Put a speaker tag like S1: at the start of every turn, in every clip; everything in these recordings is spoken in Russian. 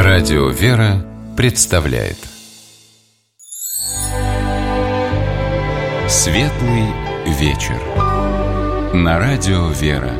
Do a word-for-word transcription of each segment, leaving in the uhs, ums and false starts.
S1: Радио «Вера» представляет Светлый вечер на Радио «Вера».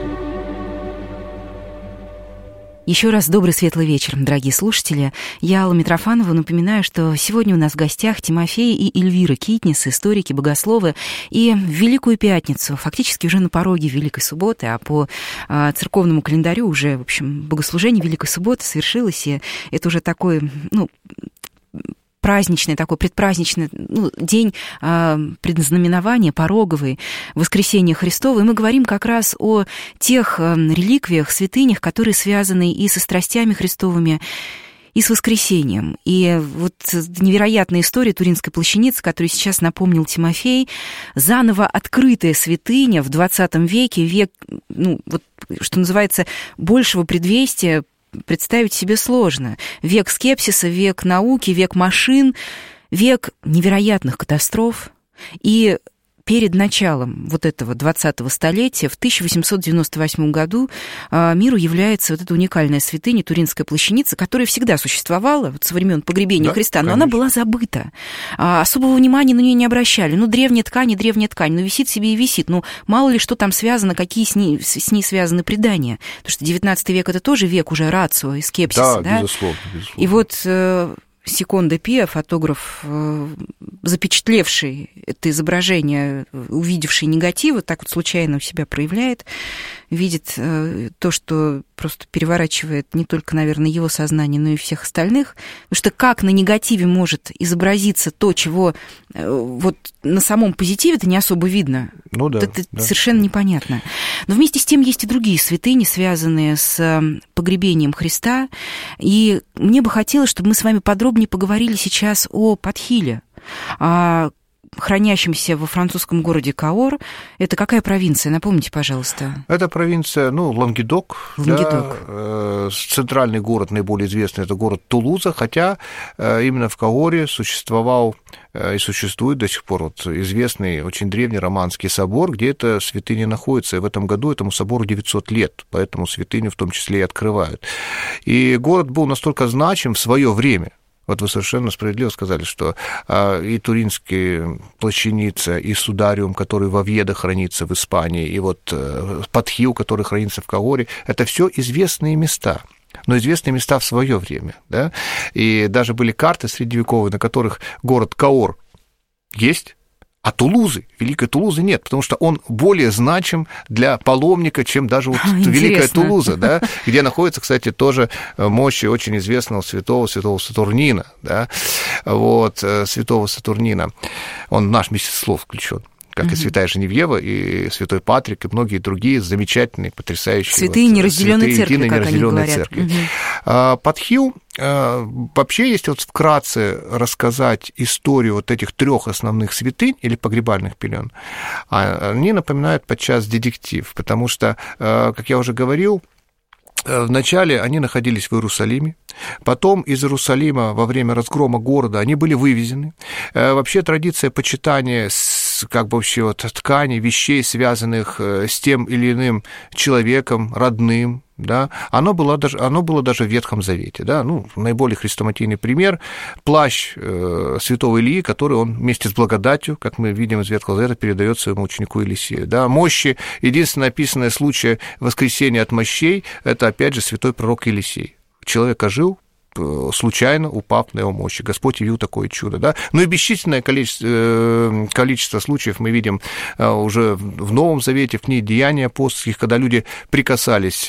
S2: Еще раз добрый светлый вечер, дорогие слушатели. Я, Алла Митрофанова, напоминаю, что сегодня у нас в гостях Тимофей и Эльвира Китнис, историки, богословы. И в Великую Пятницу, фактически уже на пороге Великой Субботы, а по а, церковному календарю уже, в общем, богослужение Великой Субботы совершилось, и это уже такой, ну, праздничный, такой предпраздничный ну, день э, предзнаменования, пороговый, воскресения Христова. И мы говорим как раз о тех э, реликвиях, святынях, которые связаны и со страстями Христовыми, и с воскресением. И вот невероятная история Туринской плащаницы, которую сейчас напомнил Тимофей, заново открытая святыня в двадцатом веке, век, ну, вот, что называется, большего предвестия представить себе сложно. Век скепсиса, век науки, век машин, век невероятных катастроф. И перед началом вот этого двадцатого столетия, в тысяча восемьсот девяносто восьмом году, миру является вот эта уникальная святыня Туринская плащаница, которая всегда существовала вот со времен погребения да, Христа, но конечно. Она была забыта. Особого внимания на нее не обращали. Ну, древняя ткань и древняя ткань, ну, висит себе и висит. Ну, мало ли что там связано, какие с ней, с ней связаны предания. Потому что девятнадцатый век — это тоже век уже рацио и скепсиса. Да, да?
S3: Безусловно, безусловно.
S2: И вот Секонда Пиа, фотограф, запечатлевший это изображение, увидевший негатив, так вот случайно у себя проявляет, видит то, что просто переворачивает не только, наверное, его сознание, но и всех остальных. Потому что как на негативе может изобразиться то, чего вот на самом позитиве это не особо видно.
S3: Ну да,
S2: это
S3: да.
S2: Совершенно непонятно. Но вместе с тем есть и другие святыни, связанные с погребением Христа. И мне бы хотелось, чтобы мы с вами подробнее поговорили сейчас о Подхиле, о хранящемся во французском городе Каор. Это какая провинция? Напомните, пожалуйста.
S3: Это провинция, ну, Лангедок.
S2: Лангедок.
S3: Да, э, центральный город, наиболее известный, это город Тулуза, хотя э, именно в Каоре существовал э, и существует до сих пор вот, известный, очень древний романский собор, где эта святыня находится. И в этом году этому собору девятьсот лет, поэтому святыню в том числе и открывают. И город был настолько значим в свое время. Вот вы совершенно справедливо сказали, что а, и Туринские плащаница, и Судариум, который в Овьедо хранится в Испании, и вот а, Подхил, который хранится в Каоре, это все известные места. Но известные места в свое время. Да? И даже были карты средневековые, на которых город Каор есть, а Тулузы, Великой Тулузы нет, потому что он более значим для паломника, чем даже вот Великая Тулуза, да, где находится, кстати, тоже мощи очень известного святого, святого Сатурнина, да, вот, святого Сатурнина. Он в наш месяц слов включен, как mm-hmm. и святая Женевьева, и святой Патрик, и многие другие замечательные, потрясающие
S2: святые вот, неразделенной церкви,
S3: единой
S2: как
S3: неразделенной
S2: они
S3: церкви.
S2: Mm-hmm.
S3: Подхил, вообще, если вот вкратце рассказать историю вот этих трех основных святынь или погребальных пелен, они напоминают подчас детектив, потому что, как я уже говорил, вначале они находились в Иерусалиме, потом из Иерусалима во время разгрома города они были вывезены. Вообще традиция почитания как бы вообще вот тканей, вещей, связанных с тем или иным человеком, родным, да, оно было даже, оно было даже в Ветхом Завете, да, ну, наиболее хрестоматийный пример – плащ э, святого Илии, который он вместе с благодатью, как мы видим из Ветхого Завета, передает своему ученику Елисею, да, мощи, единственное описанное случай воскресения от мощей – это, опять же, святой пророк Елисей. Человек ожил, случайно упав на его мощи. Господь явил такое чудо, да. Ну и бесчисленное количество, количество случаев мы видим уже в Новом Завете, в книге Деяний апостольских, когда люди прикасались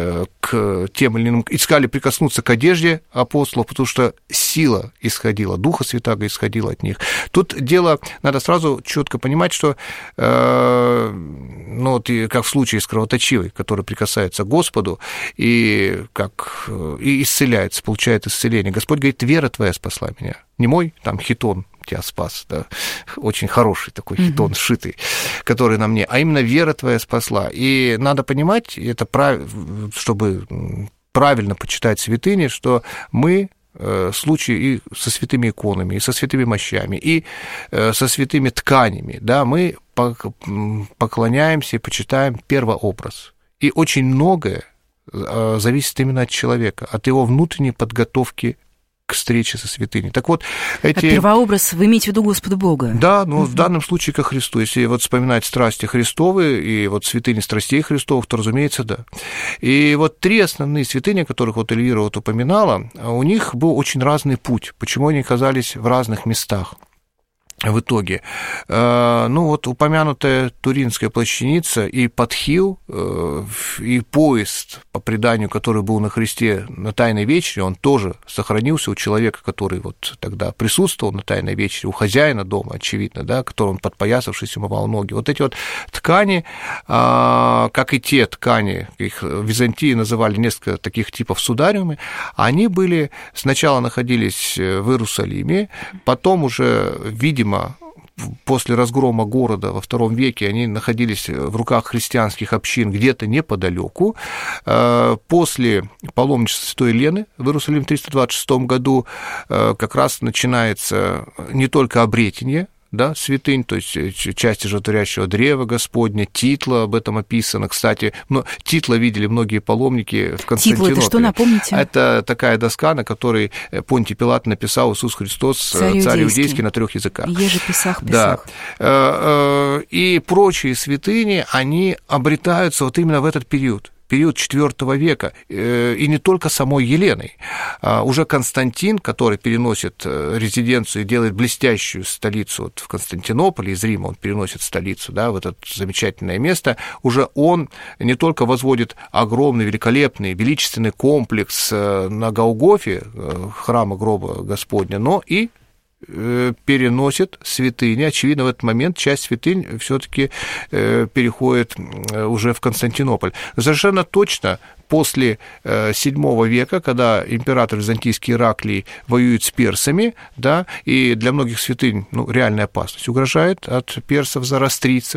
S3: к тем или иным, искали прикоснуться к одежде апостолов, потому что сила исходила, Духа Святаго исходила от них. Тут дело, надо сразу четко понимать, что, ну, вот и как в случае с кровоточивой, который прикасается к Господу и как и исцеляется, получается исцеление. Господь говорит: вера твоя спасла меня. Не мой там хитон тебя спас, да, очень хороший такой хитон, mm-hmm. сшитый, который на мне, а именно вера твоя спасла. И надо понимать, это прав... чтобы правильно почитать святыни, что мы в случае и со святыми иконами, и со святыми мощами, и со святыми тканями, да, мы поклоняемся и почитаем первообраз. И очень многое зависит именно от человека, от его внутренней подготовки к встрече со святыней. Так вот, эти...
S2: А первообраз вы имеете в виду Господа Бога?
S3: Да, но угу. в данном случае ко Христу. Если вот вспоминать страсти Христовы и вот святыни страстей Христовых, то, разумеется, да. И вот три основные святыни, которых вот Эльвира вот упоминала, у них был очень разный путь, почему они оказались в разных местах. В итоге, ну вот упомянутая Туринская плащаница и Подхил, и поезд, по преданию, который был на Христе на Тайной вечере, он тоже сохранился у человека, который вот тогда присутствовал на Тайной вечере, у хозяина дома, очевидно, да, которому подпоясавшись умывал ноги. Вот эти вот ткани, как и те ткани, их в Византии называли несколько таких типов судариумы, они были, сначала находились в Иерусалиме, потом уже, видимо, после разгрома города во втором веке они находились в руках христианских общин где-то неподалеку. После паломничества святой Елены в Иерусалим в триста двадцать шестом году как раз начинается не только обретение, да, святынь, то есть части животворящего древа Господня, титла, об этом описано. Кстати, но титла видели многие паломники в Константинополе.
S2: Титла, это что, напомните?
S3: Это такая доска, на которой Понтий Пилат написал Иисус Христос, царь, царь иудейский, на трех языках.
S2: Еже Писах, Писах.
S3: Да. И прочие святыни, они обретаются вот именно в этот период. Период четвёртого века, и не только самой Еленой. Уже Константин, который переносит резиденцию и делает блестящую столицу вот в Константинополе, из Рима он переносит столицу, да, в это замечательное место, уже он не только возводит огромный, великолепный, величественный комплекс на Голгофе, храма гроба Господня, но и переносит святыни. Очевидно, в этот момент часть святынь все-таки переходит уже в Константинополь. Совершенно точно после седьмого века, когда император византийский Ираклий воюет с персами, да, и для многих святынь, ну, реальная опасность угрожает от персов-зороастрийцев,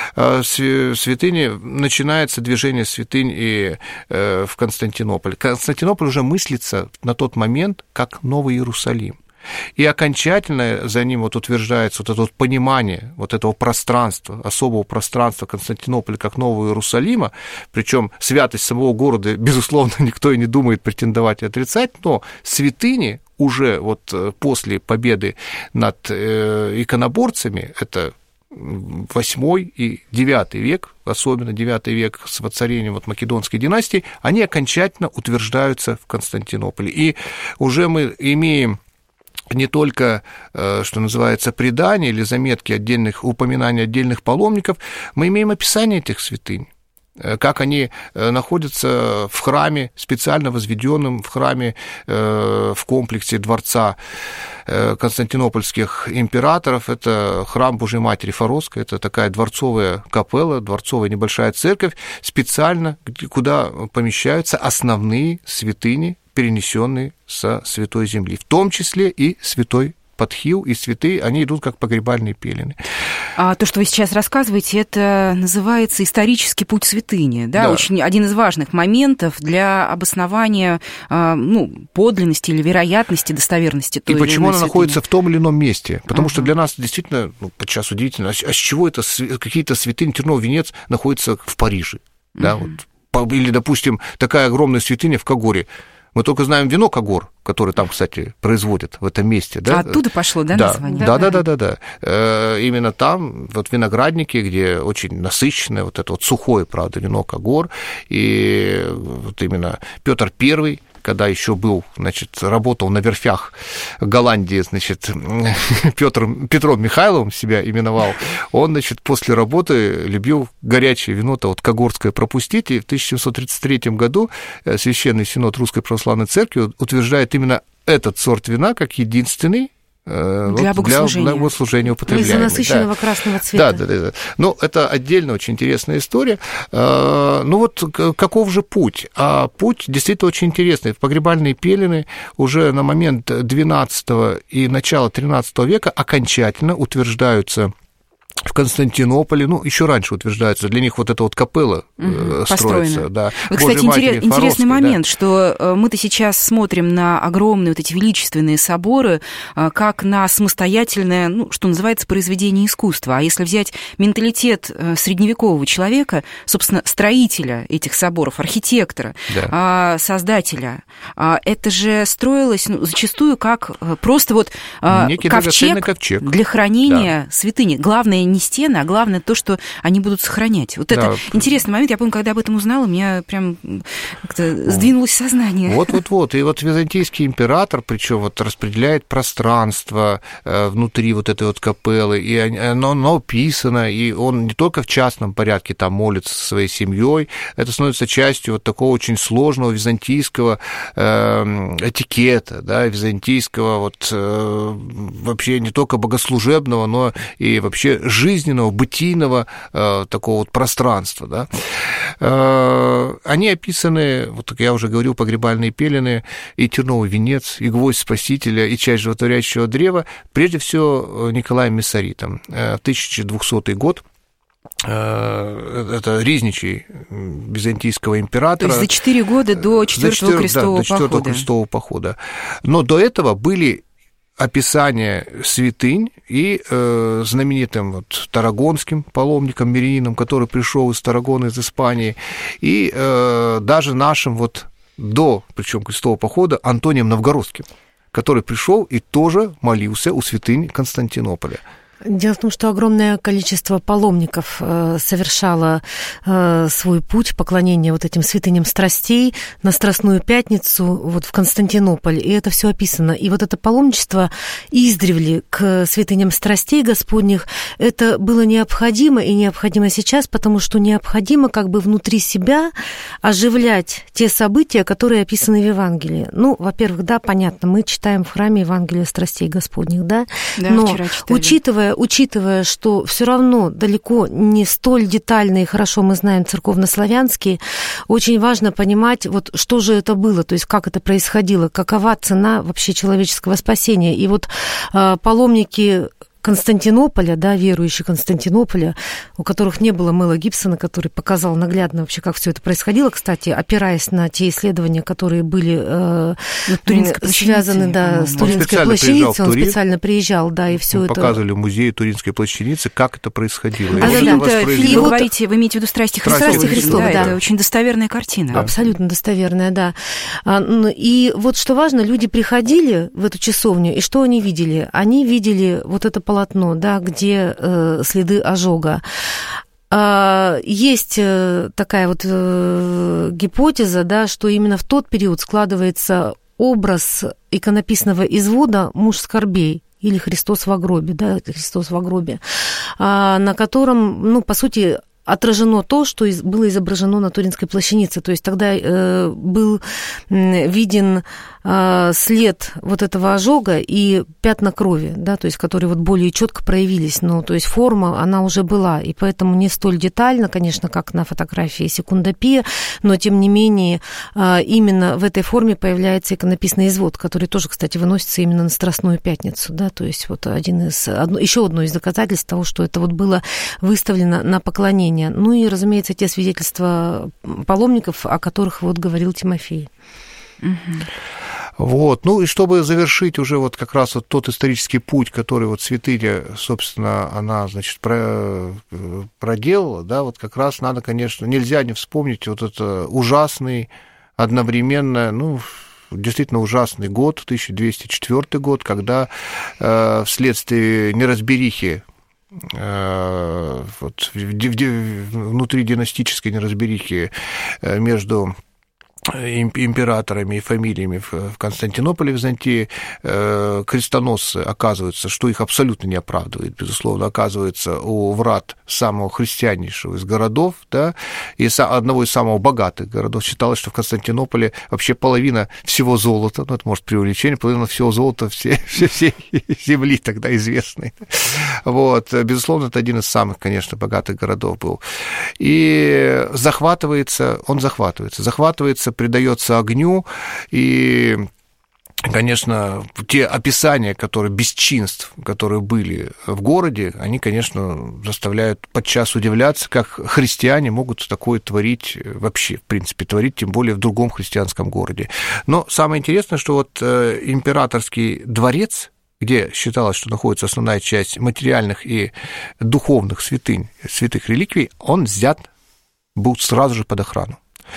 S3: святыни, начинается движение святынь и в Константинополь. Константинополь уже мыслится на тот момент как Новый Иерусалим. И окончательно за ним вот утверждается вот это вот понимание вот этого пространства, особого пространства Константинополя как Нового Иерусалима, причем святость самого города, безусловно, никто и не думает претендовать и отрицать, но святыни уже вот после победы над иконоборцами, это восьмой и девятый век, особенно девятый век с воцарением вот Македонской династии, они окончательно утверждаются в Константинополе. И уже мы имеем не только, что называется, предания или заметки отдельных, упоминаний отдельных паломников, мы имеем описание этих святынь, как они находятся в храме, специально возведенном в храме в комплексе дворца константинопольских императоров. Это храм Божьей Матери Форосской, это такая дворцовая капелла, дворцовая небольшая церковь, специально, куда помещаются основные святыни, перенесенные со Святой Земли, в том числе и Святой Подхил, и святые, они идут как погребальные пелены.
S2: А то, что вы сейчас рассказываете, это называется исторический путь святыни, да?
S3: Да.
S2: Очень один из важных моментов для обоснования, ну, подлинности или вероятности, достоверности той
S3: и
S2: или иной
S3: почему она
S2: святыни.
S3: находится в том или ином месте. Потому
S2: uh-huh.
S3: что для нас действительно, ну, подчас удивительно, а с чего это какие-то святыни, Терновый венец находится в Париже, uh-huh. да, вот. Или, допустим, такая огромная святыня в Когоре. Мы только знаем вино Когор, которое там, кстати, производят в этом месте. Да?
S2: А оттуда пошло, да,
S3: да,
S2: название?
S3: Да, да, да, да, да. Э, именно там, вот виноградники, где очень насыщенное вот это вот сухое, правда, вино Когор, и вот именно Петр Первый, когда еще был, значит, работал на верфях Голландии, значит, Петр, Петром Михайловым себя именовал, он, значит, после работы любил горячее вино-то вот когорское пропустить, и в тысяча семьсот тридцать третьем году Священный Синод Русской Православной Церкви утверждает именно этот сорт вина как единственный
S2: для
S3: вот,
S2: богослужения.
S3: Для богослужения употребляемый.
S4: Из-за насыщенного
S3: да.
S4: красного цвета.
S3: Да, да, да. Ну, это отдельно очень интересная история. Ну, вот каков же путь? А путь действительно очень интересный. Погребальные пелены уже на момент двенадцатого и начала тринадцатого века окончательно утверждаются в Константинополе, ну, еще раньше утверждается, для них вот эта вот капелла угу, строится. Да.
S2: Вот, кстати, интерес, интересный момент, да. что мы-то сейчас смотрим на огромные вот эти величественные соборы как на самостоятельное, ну, что называется, произведение искусства. А если взять менталитет средневекового человека, собственно, строителя этих соборов, архитектора, да. создателя, это же строилось ну, зачастую как просто вот ковчег, ковчег для хранения да. святыни. Главное не стены, а главное то, что они будут сохранять. Вот да. это интересный момент. Я помню, когда об этом узнала, у меня прям как-то сдвинулось сознание.
S3: Вот-вот-вот. И вот византийский император, причем вот распределяет пространство внутри вот этой вот капеллы, и оно, оно описано, и он не только в частном порядке там молится со своей семьей, это становится частью вот такого очень сложного византийского этикета, да, византийского вот вообще не только богослужебного, но и вообще жизненного, бытийного э, такого вот пространства. Да? Э, они описаны, вот как я уже говорил, погребальные пелены, и терновый венец, и гвоздь Спасителя, и часть животворящего древа, прежде всего Николаем Мессаритом. Э, тысяча двухсотый год. Это Ризничий византийского императора.
S2: То есть за четыре года до четвёртого крестового,
S3: да, до четвёртого крестового похода. Но до этого были описание святынь и э, знаменитым вот, тарагонским паломником, мирянином, который пришел из Тарагона, из Испании, и э, даже нашим вот до, причем крестового похода, Антонием Новгородским, который пришел и тоже молился у святынь Константинополя.
S4: Дело в том, что огромное количество паломников э, совершало э, свой путь поклонения вот этим святыням страстей на Страстную Пятницу вот в Константинополь, и это все описано. И вот это паломничество издревле к святыням страстей Господних, это было необходимо и необходимо сейчас, потому что необходимо как бы внутри себя оживлять те события, которые описаны в Евангелии. Ну, во-первых, да, понятно, мы читаем в храме Евангелие страстей Господних, да,
S2: да
S4: но
S2: вчера читали.
S4: учитывая Учитывая, что все равно далеко не столь детально и хорошо мы знаем церковнославянский, очень важно понимать, вот что же это было, то есть как это происходило, какова цена вообще человеческого спасения. И вот э, паломники Константинополя, да, верующие Константинополя, у которых не было Мэла Гибсона, который показал наглядно вообще, как все это происходило, кстати, опираясь на те исследования, которые были э, связаны да, с Туринской плащаницей, он специально приезжал, да, и все это...
S3: Показывали в музее Туринской плащаницы, как это происходило.
S2: А фильм, фильм вы говорите, вы имеете в виду «Страсти Христовы»,
S4: «Страсти Христовы», да,
S2: да. Это очень достоверная картина.
S4: Да. Абсолютно достоверная, да. И вот что важно, люди приходили в эту часовню, и что они видели? Они видели вот это полотно, да, где э, следы ожога. А, есть такая вот э, гипотеза, да, что именно в тот период складывается образ иконописного извода «Муж скорбей», или «Христос во гробе», да, «Христос во гробе», а, на котором, ну, по сути, отражено то, что было изображено на Туринской плащанице. То есть тогда э, был виден э, след вот этого ожога и пятна крови, да, то есть которые вот более четко проявились. Но то есть форма, она уже была, и поэтому не столь детально, конечно, как на фотографии секундопия, но тем не менее э, именно в этой форме появляется иконописный извод, который тоже, кстати, выносится именно на Страстную Пятницу, да, то есть вот один из, одно, еще одно из доказательств того, что это вот было выставлено на поклонение. Ну и, разумеется, те свидетельства паломников, о которых вот говорил Тимофей.
S2: Угу.
S3: Вот, ну и чтобы завершить уже вот как раз вот тот исторический путь, который вот святыня, собственно, она, значит, про, проделала, да, вот как раз надо, конечно, нельзя не вспомнить вот это ужасный, одновременно, ну, действительно ужасный год, тысяча двести четвёртый год, когда э, вследствие неразберихи вот, внутри династической неразберихи между императорами и фамилиями в Константинополе, в Византии, крестоносцы оказываются, что их абсолютно не оправдывает, безусловно, оказываются у врат самого христианнейшего из городов, да, и одного из самых богатых городов. Считалось, что в Константинополе вообще половина всего золота, ну, это может преувеличение, половина всего золота всей, всей земли тогда известной. Вот, безусловно, это один из самых, конечно, богатых городов был. И захватывается, он захватывается, захватывается, предается огню, и конечно, те описания, которые бесчинств, которые были в городе, они, конечно, заставляют подчас удивляться, как христиане могут такое творить вообще, в принципе, творить, тем более в другом христианском городе. Но самое интересное, что вот императорский дворец, где считалось, что находится основная часть материальных и духовных святынь, святых реликвий, он взят был сразу же под охрану.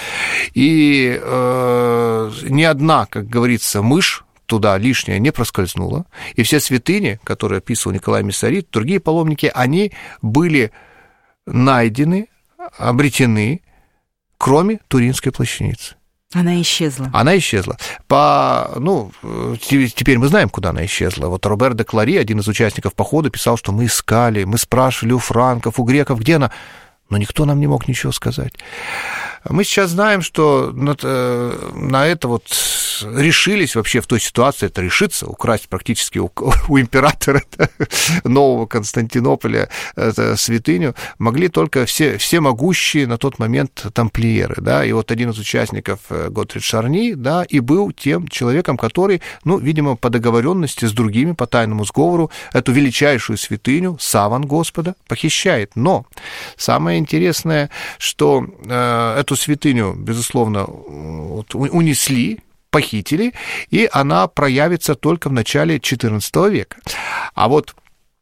S3: И э, ни одна, как говорится, мышь туда лишняя не проскользнула, и все святыни, которые описывал Николай Миссарит, другие паломники, они были найдены, обретены, кроме Туринской плащаницы.
S2: Она исчезла.
S3: Она исчезла. По, ну, теперь мы знаем, куда она исчезла. Вот Робер де Клари, один из участников похода, писал, что мы искали, мы спрашивали у франков, у греков, где она, но никто нам не мог ничего сказать. Мы сейчас знаем, что на это вот решились вообще в той ситуации, это решиться, украсть практически у, у императора нового Константинополя святыню, могли только все, все могущие на тот момент тамплиеры, да, и вот один из участников, Готрид Шарни, да, и был тем человеком, который, ну, видимо, по договоренности с другими, по тайному сговору, эту величайшую святыню, саван Господа, похищает. Но самое интересное, что э, эту святыню, безусловно, вот, унесли, похитили, и она проявится только в начале четырнадцатого века. А вот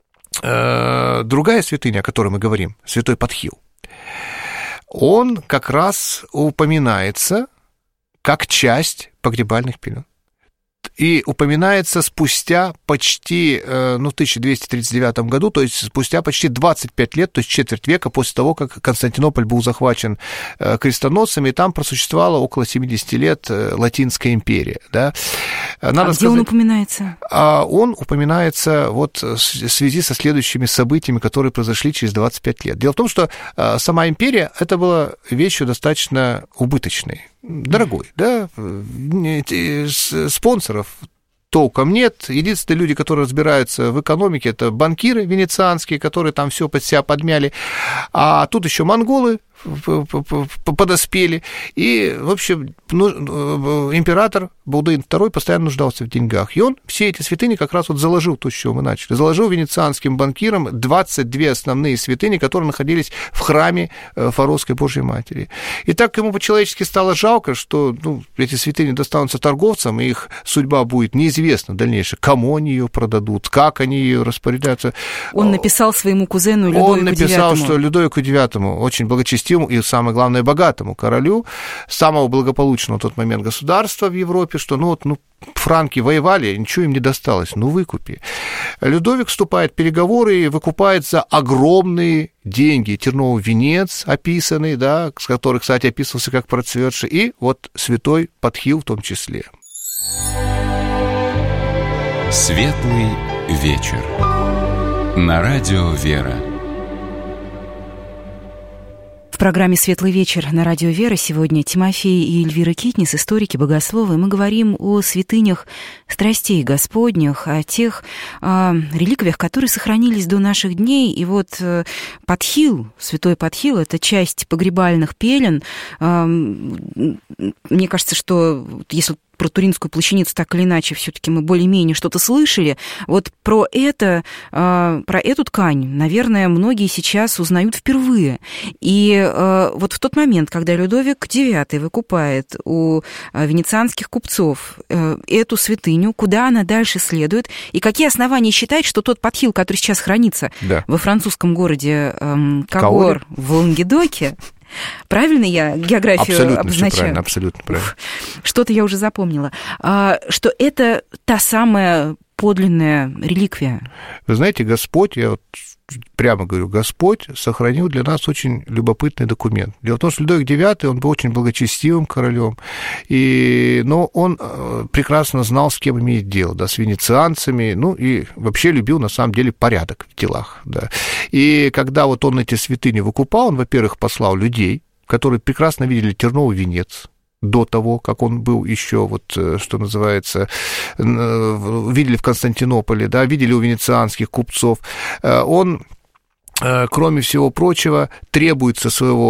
S3: э, другая святыня, о которой мы говорим, святой Подхил, он как раз упоминается как часть погребальных пелен. И упоминается спустя почти, ну, в тысяча двести тридцать девятом году, то есть спустя почти двадцать пять лет, то есть четверть века после того, как Константинополь был захвачен крестоносцами, и там просуществовала около семьдесят лет Латинская империя. Да. Надо
S2: а где
S3: сказать,
S2: он упоминается?
S3: Он упоминается вот в связи со следующими событиями, которые произошли через двадцать пять лет. Дело в том, что сама империя, это была вещью достаточно убыточной. Дорогой, да, спонсоров толком нет. Единственные люди, которые разбираются в экономике, это банкиры венецианские, которые там все под себя подмяли. А тут еще монголы подоспели. И, в общем, ну, император Балдуин второй постоянно нуждался в деньгах. И он все эти святыни как раз вот заложил, то, с чего мы начали. Заложил венецианским банкирам двадцать две основные святыни, которые находились в храме Фаровской Божьей Матери. И так ему по-человечески стало жалко, что, ну, эти святыни достанутся торговцам, и их судьба будет неизвестна дальнейшая. Кому они ее продадут, как они ее распорядятся. Он
S2: написал своему кузену Людовику
S3: Он написал,
S2: девятому.
S3: что Людовику девятому, очень благочестивому и, самое главное, богатому королю, самого благополучного в тот момент государства в Европе, что, ну, вот, ну, франки воевали, ничего им не досталось, ну, выкупи. Людовик вступает в переговоры и выкупает за огромные деньги терновый венец описанный, да, с которым, кстати, описывался как процветший, и вот святой Подхил в том числе.
S1: Светлый вечер. На радио «Вера».
S2: В программе «Светлый вечер» на радио «Вера» сегодня Тимофей и Эльвира Китнис, историки, богословы. Мы говорим о святынях страстей Господних, о тех э, реликвиях, которые сохранились до наших дней. И вот э, Подхил, святой Подхил, это часть погребальных пелен. Э, мне кажется, что если про Туринскую плащаницу так или иначе все-таки мы более-менее что-то слышали. Вот про это, про эту ткань, наверное, многие сейчас узнают впервые. И вот в тот момент, когда Людовик девятый выкупает у венецианских купцов эту святыню, куда она дальше следует, и какие основания считать, что тот Подхил, который сейчас хранится да. во французском городе Кагор в Лангедоке, правильно я географию
S3: абсолютно
S2: обозначаю?
S3: Правильно, абсолютно правильно.
S2: Что-то я уже запомнила. Что это та самая подлинная реликвия.
S3: Вы знаете, Господь, я вот прямо говорю, Господь сохранил для нас очень любопытный документ. Дело в том, что Людовик девятый, он был очень благочестивым королем, и, но он прекрасно знал, с кем имеет дело, да, с венецианцами, ну, и вообще любил, на самом деле, порядок в делах, да. И когда вот он эти святыни выкупал, он, во-первых, послал людей, которые прекрасно видели терновый венец, до того, как он был еще, вот, что называется, видели в Константинополе, да, видели у венецианских купцов. Он, кроме всего прочего, требует со своего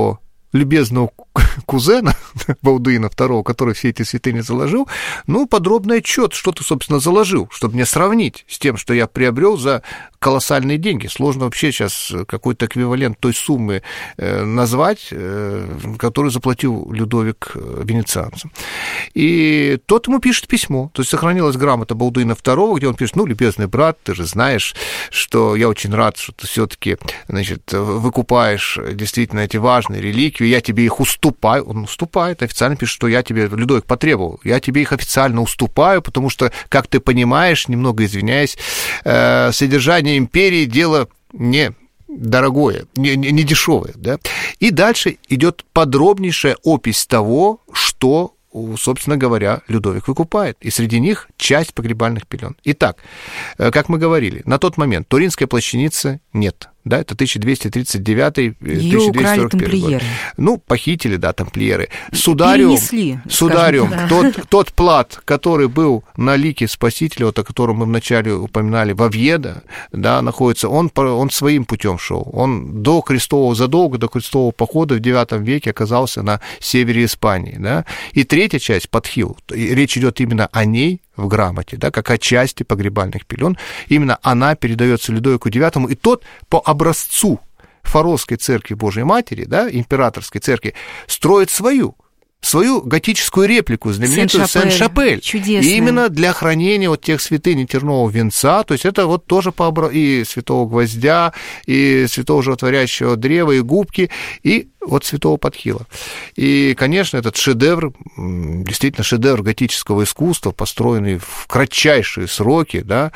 S3: любезного кузена Балдуина второго, который все эти святыни заложил, ну, подробный отчет, что ты, собственно, заложил, чтобы мне сравнить с тем, что я приобрел за колоссальные деньги. Сложно вообще сейчас какой-то эквивалент той суммы назвать, которую заплатил Людовик венецианцам. И тот ему пишет письмо, то есть сохранилась грамота Балдуина второго, где он пишет: ну, любезный брат, ты же знаешь, что я очень рад, что ты все-таки, значит, выкупаешь действительно эти важные реликвии, я тебе их уступаю. Он уступает, официально пишет, что я тебе, Людовик потребовал, я тебе их официально уступаю, потому что, как ты понимаешь, немного извиняюсь, содержание империи дело не дорогое, не, не, не дешевое, да? И дальше идет подробнейшая опись того, что, собственно говоря, Людовик выкупает. И среди них часть погребальных пелен. Итак, как мы говорили, на тот момент Туринской плащаницы нет. Да, это тысяча двести тридцать девятый — тысяча двести сорок первый год. Ну, похитили, да, тамплиеры. Судариум,
S2: Перенесли,
S3: судариум
S2: да.
S3: тот, тот плат, который был на лике Спасителя, вот о котором мы вначале упоминали, в Овьедо, да, находится, он, он своим путем шел. Он до крестового, задолго до крестового похода в девятом веке оказался на севере Испании, да. И третья часть, Подхил, речь идет именно о ней в грамоте, да, как о части погребальных пелен. Именно она передается Людовику девятому, и тот по образцу Фаровской церкви Божией Матери, да, императорской церкви, строит свою, свою готическую реплику, знаменитую Сен-Шапель.
S2: Чудесная.
S3: И именно для хранения вот тех святынь тернового венца, то есть это вот тоже по обра... и святого гвоздя, и святого животворящего древа, и губки, и вот святого Подхила. И, конечно, этот шедевр, действительно шедевр готического искусства, построенный в кратчайшие сроки, да,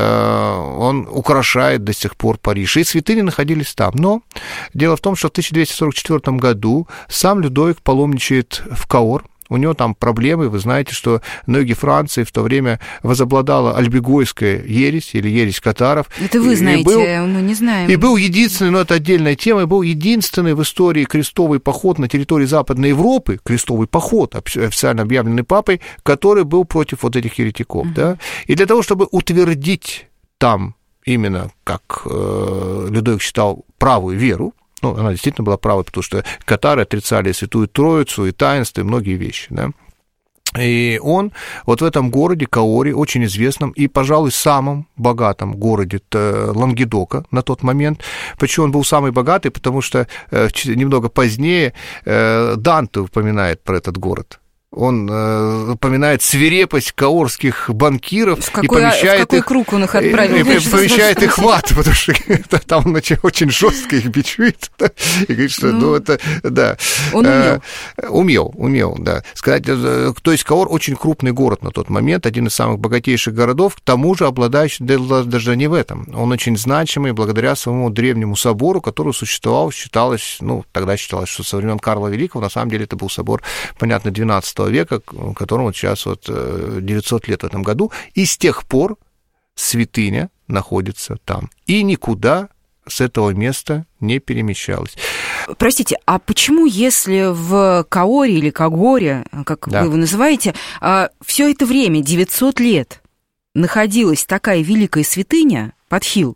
S3: он украшает до сих пор Париж. И святыни находились там. Но дело в том, что в тысяча двести сорок четвёртом году сам Людовик паломничает в Каор. У него там проблемы, вы знаете, что на юге Франции в то время возобладала альбегойская ересь или ересь катаров.
S2: Это вы знаете, был, мы не знаем.
S3: И был единственный, но это отдельная тема, и был единственный в истории крестовый поход на территории Западной Европы, крестовый поход, официально объявленный папой, который был против вот этих еретиков. Uh-huh. Да? И для того, чтобы утвердить там именно, как э, Людовик считал, правую веру, ну, она действительно была правой, потому что катары отрицали Святую Троицу и таинство, и многие вещи, да. И он вот в этом городе Каоре, очень известном и, пожалуй, самом богатом городе Лангедока на тот момент. Почему он был самый богатый? Потому что немного позднее Данте упоминает про этот город. Он э, упоминает свирепость каорских банкиров
S2: в какой,
S3: и помещает
S2: в какой
S3: их,
S2: круг он их отправил?
S3: И, и помещает их в ад, потому что там он очень жестко их бичует. Да, и говорит, что, ну, ну это, да.
S2: Он умел.
S3: Э, умел, умел, да. Сказать, то есть Каор очень крупный город на тот момент, один из самых богатейших городов, к тому же обладающий даже не в этом. Он очень значимый благодаря своему древнему собору, который существовал, считалось, ну, тогда считалось, что со времен Карла Великого, на самом деле это был собор, понятно, двенадцатого века, которому сейчас вот девятьсот лет в этом году, и с тех пор святыня находится там. И никуда с этого места не перемещалась.
S2: Простите, а почему, если в Каоре или Кагоре, как да. вы его называете, все это время, девятьсот лет, находилась такая великая святыня, Подхил,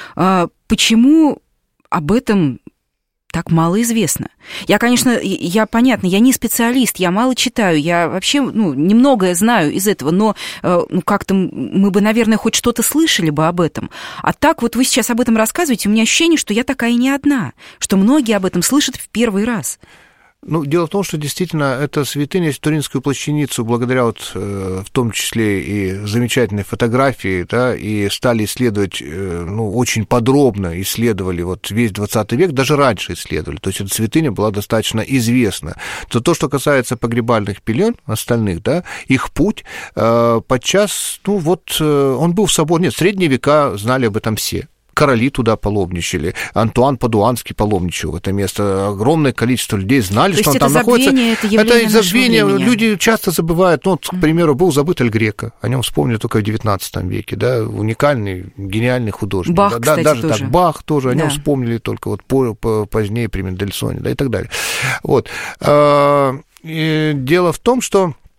S2: почему об этом так мало известно? Я, конечно, я, понятно, я не специалист, я мало читаю, я вообще, ну, немногое знаю из этого, но, ну, как-то мы бы, наверное, хоть что-то слышали бы об этом. А так вот вы сейчас об этом рассказываете, у меня ощущение, что я такая не одна, что многие об этом слышат в первый раз.
S3: Ну, дело в том, что действительно эта святыня, Туринскую плащаницу, благодаря вот, в том числе и замечательной фотографии, да, и стали исследовать, ну, очень подробно исследовали вот весь двадцатый век, даже раньше исследовали, то есть эта святыня была достаточно известна. То, то что касается погребальных пелен, остальных, да, их путь подчас, ну, вот он был в соборе, нет, в средние века знали об этом все. Короли туда паломничали, Антуан Падуанский паломничал в это место, огромное количество людей знали, то что он там находится.
S2: Это это
S3: забвение, люди часто забывают, ну, вот, к примеру, был забыт Эль Греко, о нем вспомнили только в девятнадцатом веке, да, уникальный, гениальный художник.
S2: Бах,
S3: да,
S2: кстати,
S3: даже
S2: тоже.
S3: так, Бах тоже, о нем
S2: да.
S3: вспомнили только вот по, по, позднее при Мендельсоне, да, и так далее. Вот. Дело в том, что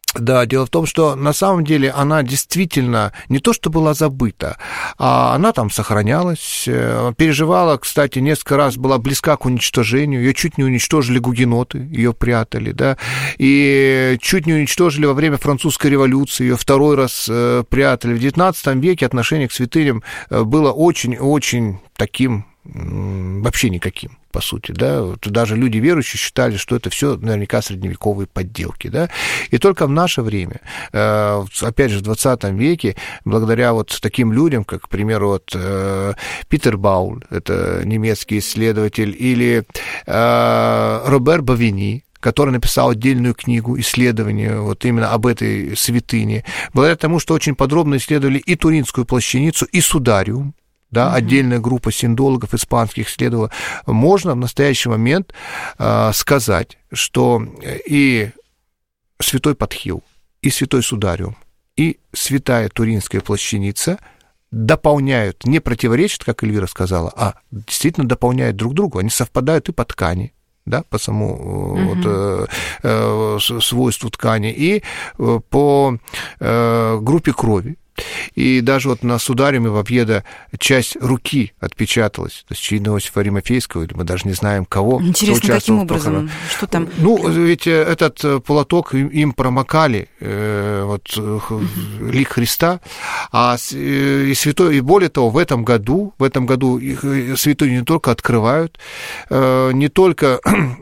S3: Да, дело в том, что на самом деле она действительно не то, что была забыта, а она там сохранялась, переживала, кстати, несколько раз была близка к уничтожению, ее чуть не уничтожили гугеноты, ее прятали, да, и чуть не уничтожили во время французской революции, ее второй раз прятали. В девятнадцатом веке отношение к святыням было очень-очень таким, вообще никаким, по сути, да, вот даже люди верующие считали, что это все наверняка средневековые подделки, да, и только в наше время, опять же, в двадцатом веке, благодаря вот таким людям, как, к примеру, вот Питер Бауль, это немецкий исследователь, или Робер Бавини, который написал отдельную книгу исследования вот именно об этой святыне, благодаря тому, что очень подробно исследовали и Туринскую плащаницу, и Судариум, да, mm-hmm. отдельная группа синдологов испанских исследовала, можно в настоящий момент э, сказать, что и святой Подхил, и святой Судариум, и святая Туринская плащаница дополняют, не противоречат, как Эльвира сказала, а действительно дополняют друг друга, они совпадают и по ткани, да, по самому mm-hmm. вот, э, э, свойству ткани, и э, по э, группе крови. И даже вот на Судариуме в Овьедо часть руки отпечаталась, то есть очевидно, Иосифа Аримафейского, или мы даже не знаем кого.
S2: Интересно, каким образом? Что там?
S3: Ну, ведь этот платок им промокали, вот, лик Христа, а и святой, и более того, в этом году, в этом году святую не только открывают, не только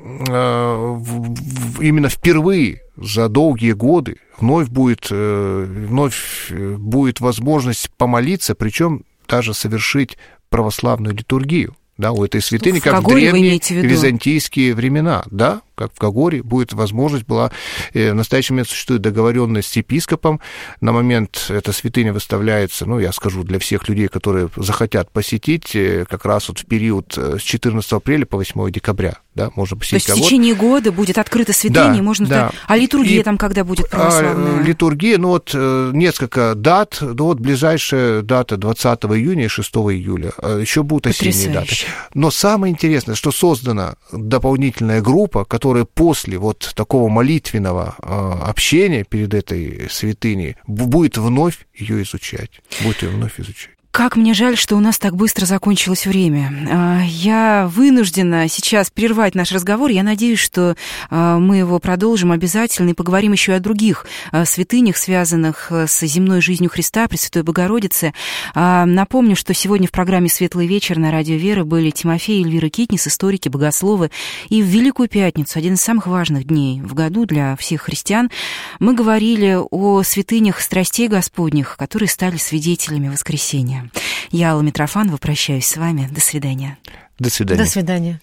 S3: именно впервые за долгие годы вновь будет, вновь будет возможность помолиться, причем даже совершить православную литургию, да, у этой святыни, в как Кагоре в древние в византийские времена, да, как в Кагоре будет возможность была, в настоящий момент существует договоренность с епископом, на момент эта святыня выставляется, ну, я скажу, для всех людей, которые захотят посетить, как раз вот в период с четырнадцатого апреля по восьмое декабря, да, можно посетить.
S2: То есть в течение года будет открыта святыня, да, можно
S3: да.
S2: Сказать, а литургия
S3: и,
S2: там когда будет православная?
S3: А, литургия, ну, вот несколько дат, ну, вот ближайшая дата двадцатого июня и шестого июля, еще будут осенние даты. Но самое интересное, что создана дополнительная группа, которая после вот такого молитвенного общения перед этой святыней будет вновь ее изучать, будет ее вновь изучать.
S2: Как мне жаль, что у нас так быстро закончилось время. Я вынуждена сейчас прервать наш разговор. Я надеюсь, что мы его продолжим обязательно и поговорим еще и о других святынях, связанных с земной жизнью Христа, Пресвятой Богородицы. Напомню, что сегодня в программе «Светлый вечер» на Радио Вера были Тимофей и Эльвира Китнис, историки, богословы. И в Великую Пятницу, один из самых важных дней в году для всех христиан, мы говорили о святынях страстей Господних, которые стали свидетелями воскресения. Я, Алла Митрофанова, прощаюсь с вами. До свидания.
S3: До свидания.
S4: До свидания.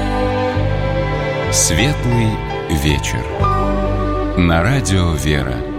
S1: Светлый вечер. На Радио Вера.